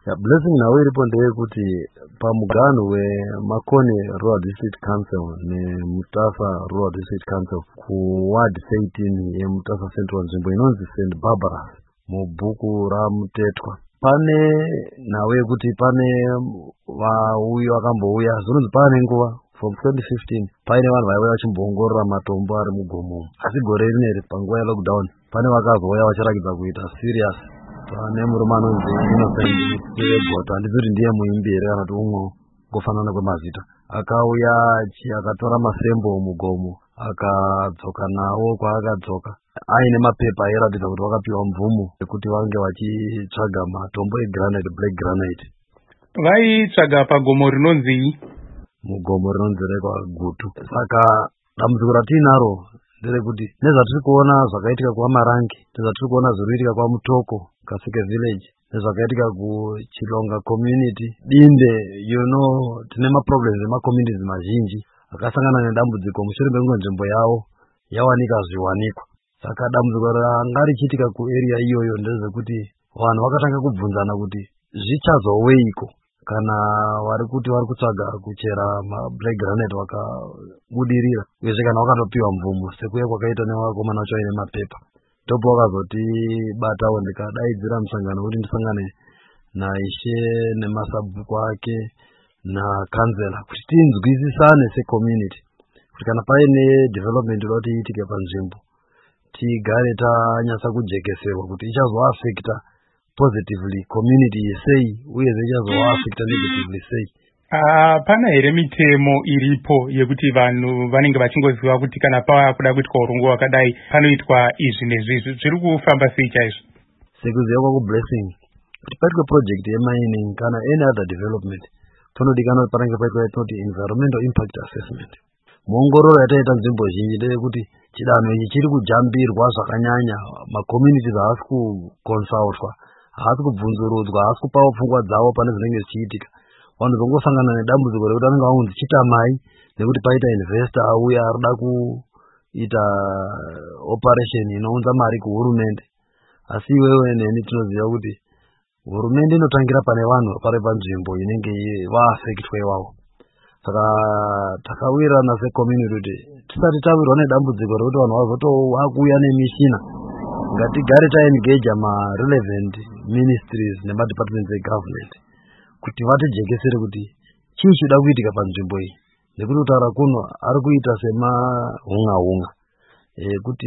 Blessing nawo iripo ndeyekuti pamugano weMakone Rural District Council neMutasa Rural District Council kuward 13 yeMutasa Central nzvimbo inonzi St. Barbara mubhuku ramutetwa. Pane nawo yekuti pane vauya vakambouya zvinonzi pane nguva from 2015 paine vanhu vaiuya vachimboongorora matombo ari mugomo, asi gore rineri panguva yelockdown pane vakazouya vachirakidza kuita serious. Pane murume anonzi Innocent Sebota, handizoti ndiye muimbi here kana kuti umwe kufanana kwemazita, akauya akatora masembo mugomo akadzoka nawo kwaakadzoka aine mapepa airatidza kuti vakapiwa mvumo yekuti vange vachitsvaga matombo egranite, black granite. Vaitsvaga pagomo rinonzi mugomo rinonzi reKwaGutu. Saka dambudziko ratinaro nderekuti nezvatiri kuona zvakaitika kwaMarangi, nezvatiri kuona zviri kuitika kwaMutoko Kaseke village, nezvakaitika kuChilonga community Dinde, tine maproblems emacommunities mazhinji akasangana nedambudziko mushure mekunge nzvimbo yavo yawanika zviwanikwa. Saka dambudziko ranga richiitika kuarea iyoyo ndezvekuti vanhu vakatanga kubvunzana kuti zvichazoweiko kana vari kutsvaga kuchera black granite vakabudirira, uyezve kana vakatopiwa mvumo sekuya kwakaita nevakakomana vacho vaine mapepa. Ndopo vakazotibatawo ndikadaidzira musangano kuti ndisangane naishe nemasabhuku ake nakansela kuti tinzwisisane secommunity kuti kana paine development inoda kuti iitike panzvimbo tigare tanyatsa kujekeserwa kuti ichazoafecta positively community sei uyezve ichazoafecta negatively sei. Pana here mitemo iripo yekuti vanhu vanenge vachingoziva kuti kana pava kuitwa urungu wakadai panoitwa izvi nezvizvi, zviri kufamba sei chaizvo? Sekuziva kwakuBlessing kuti paitwe project yemining kana any other development panodikanwa kuti panenge paitwa yatinoti environmental impact assessment. Muongororo yataita nzvimbo zhinji ndeyekuti chidanho ichi chiri kujambirwa zvakanyanya, macommunities haasi kuconsultwa, haasi kubvunzurudzwa, haasi kupawo pfungwa dzavo pane zvinenge zvichiitika. Vanhu vangosangana nedambudziko rekuti vanenge vanzi chitamai nekuti paita investor auya arida kuita operation inounza mari kuhurumende. Asi iwewe neni tinoziva kuti hurumende inotangira pane vanhu pari panzvimbo inenge vaafectwa ivavo. Saka takawirirana secommunity kuti tisati tawirwa nedambudziko rekuti vanhu vazotovakuuya nemishina, ngatigare taengage relevant ministries nemadepartments egovernment kuti vatijekesere kuti chii chida kuitika panzvimbo iyi, nekuti kutaura kuno ari kuita semahunga kuti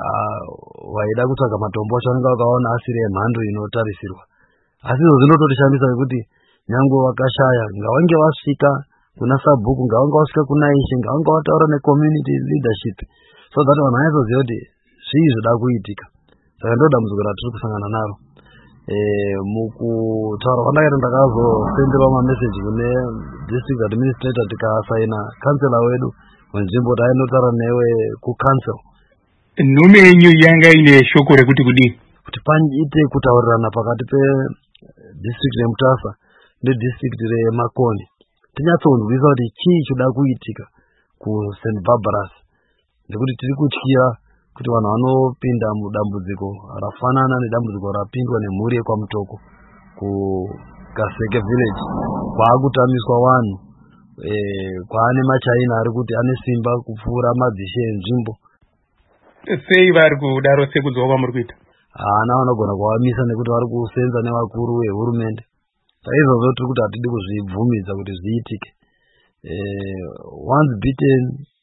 vaida kutsvaga matombo acho vanenge vakaona asiri emhando inotarisirwa. Asi izvo zvinototishambisa nekuti nyange vakashaya ngavange vasvika kuna sabhuku, ngavange vasvika kuna ishe, ngavange vataura necommunity leadership so that vanhu vanyazoziva kuti zvii zvida kuitika. Saka ndo dambudziko ratiri kusangana naro. Mukutaura kwandakaita ndakazosenderwa mameseji kune district administrator tikasaina kansela wedu wenzvimbo kuti ainotaura newe kucouncil. Nhume yenyu yanga ine shoko rekuti kudii? Kuti paite kutaurirana pakati pedistrict reMutasa nedistrict reMakone, tinyatsonzwisa kuti chii chida kuitika kuSt. Barbaras, nekuti tiri kutyira kuti vanhu vanopinda mudambudziko rafanana nedambudziko rapindwa nemhuri yeKwaMutoko kuKaseke village, kwaakutamiswa vanhu, kwaane machaina ari kuti ane simba kupfuura madzishe enzvimbo. Sei vari kudaro sekudziwa kwamuri kuita? Haana vanogona kuvamisa nekuti vari kusenza nevakuru vehurumende. Saizvozvo tiri kuti hatidi kuzvibvumidza kuti zviitike. Once bitten